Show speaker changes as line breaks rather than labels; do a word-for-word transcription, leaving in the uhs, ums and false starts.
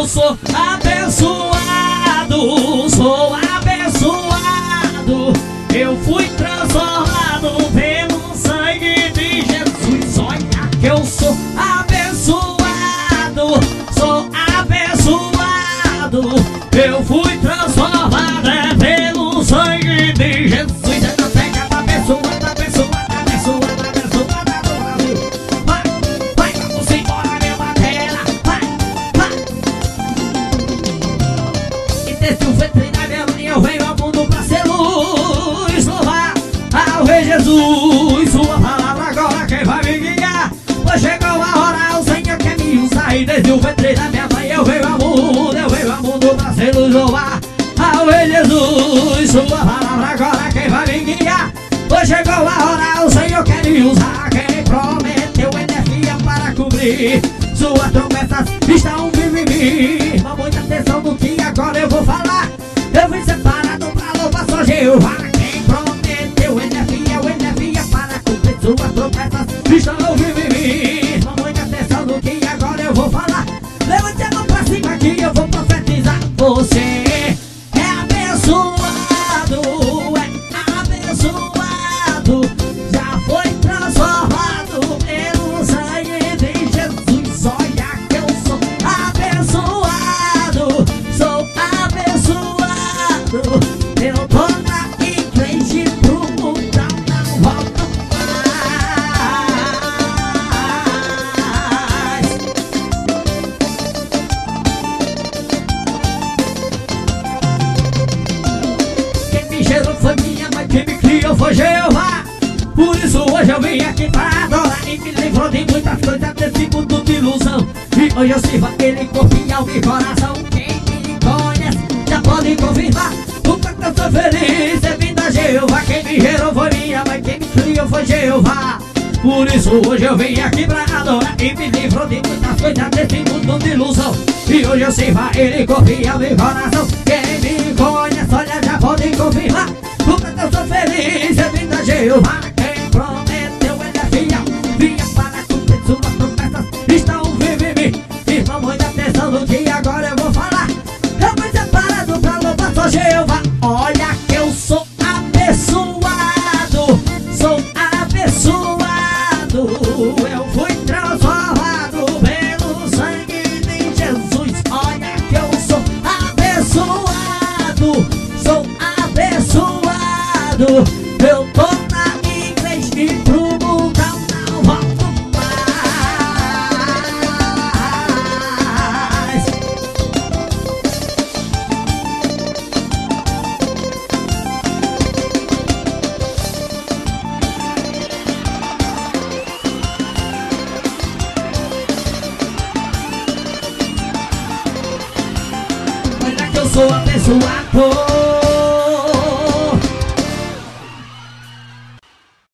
eu sou abençoado, sou abençoado. Eu fui transformado pelo sangue de Jesus. Olha que eu sou abençoado, sou abençoado. Eu fui transformado é pelo sangue de Jesus. Essa pega abençoada, abençoada, abençoada, abençoada do Brasil. Vai, vai, vamos embora, meu batera. Vai, vai. E desse o ventre da minha mãe eu venho ao mundo pra ser luz. Louvar ao Rei Jesus. Sua palavra agora quem vai me guiar. Pois chegou a hora, o Senhor quer me usar. E desde o ventre da minha mãe eu venho ao mundo, eu venho ao mundo pra ser luz. Louvar ao Rei Jesus. Sua palavra agora quem vai me guiar. Pois chegou a hora, o Senhor quer me usar. Quem prometeu energia para cobrir suas promessas estão vindo em mim. Irmã, muita atenção no que agora eu vou falar. Eu vim separado pra louvar só Jeová. Quem prometeu energia, o energia para cumprir suas promessas estão vindo em mim. Irmã, muita atenção no que agora eu vou falar. Levante a mão pra cima que eu vou profetizar. Você é abençoado, é abençoado. Já foi transformado pelo sangue de Jesus. Olha que eu sou abençoado, sou abençoado. Eu tô na igreja e pro mundão não volto mais. Quem me gerou foi minha mãe, quem me criou foi Jeová. Por isso hoje eu vim aqui pra adorar. E me livrou de muitas coisas desse mundo de ilusão. E hoje eu sirvo a Ele com fiel e coração. Quem me conhece já pode confirmar o quanto eu sou feliz servindo a Jeová. Quem me gerou foi minha mãe, quem me criou foi Jeová. Por isso hoje eu vim aqui pra adorar. E me livrou de muitas coisas desse mundo de ilusão. E hoje eu sirvo a Ele com fiel e coração. Quem me conhece, olha, já pode confirmar o quanto eu sou feliz servindo a Jeová. Quem prometeu Ele é fiel, vinha para cumprir suas promessas estão vivo em mim. Irmão, muita atenção no que agora eu vou falar. Eu fui separado pra louvar só Jeová. Olha que eu sou abençoado, sou abençoado. Eu fui transformado pelo sangue de Jesus. Olha que eu sou abençoado, sou abençoado. Eu tô na igreja e pro mundão não volto mais. Olha que eu sou abençoado.